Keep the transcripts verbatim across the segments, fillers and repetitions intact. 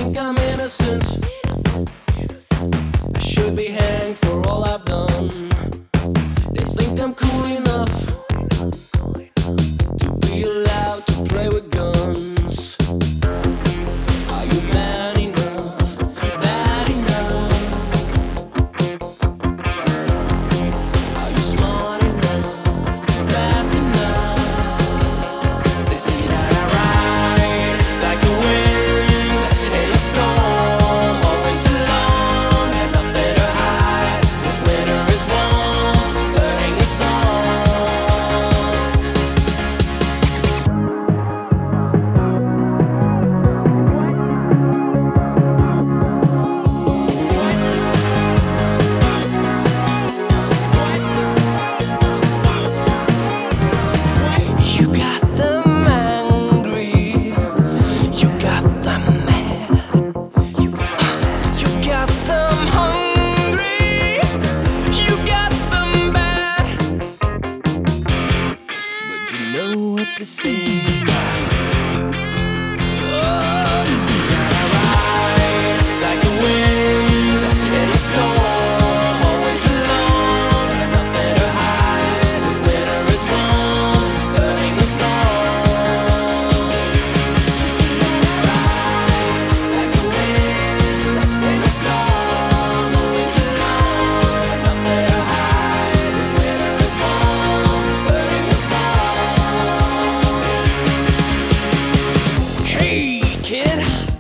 think I'm innocent. I should be hanged for all I've done. They think I'm cool enough to be allowed to play with guns. Are you man enough, bad enough? Are you smart enough, fast enough? They say that I ride like the wind in a storm all winter long, and I better hide, 'cause winter is warm, turning the song. You got them angry, you got them mad, you got, you got them hungry, you got them bad. But you know what to say now. Oh, you see that I ride like the wind in a storm all winter long, and I better hide, 'cause winter is warm, turning the song. You see that I ride like the wind in a storm all winter long, and I better hide, 'cause winter is warm, turning the song. Hey kid,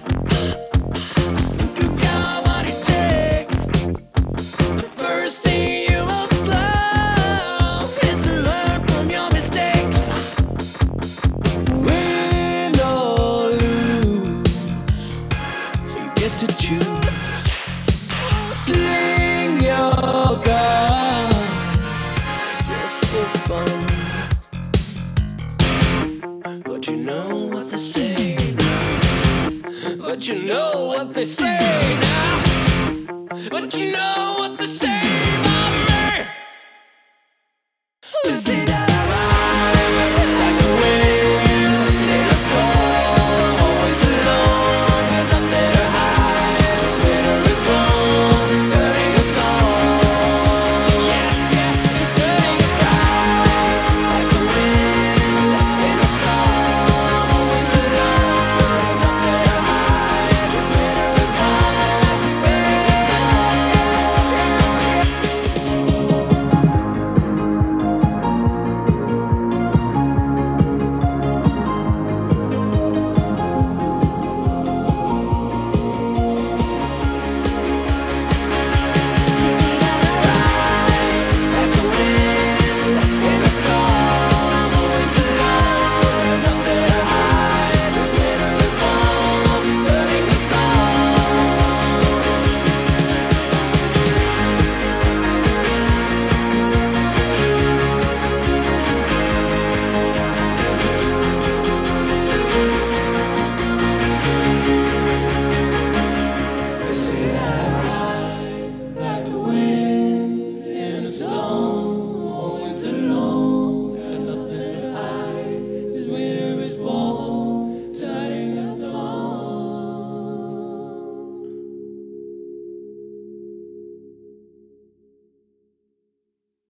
you got what it takes. The first thing you must learn is to learn from your mistakes. Win or lose, you get to choose. Sling your gun just for fun. But you know what they say now. But you know what they say now. But you know what they say about me.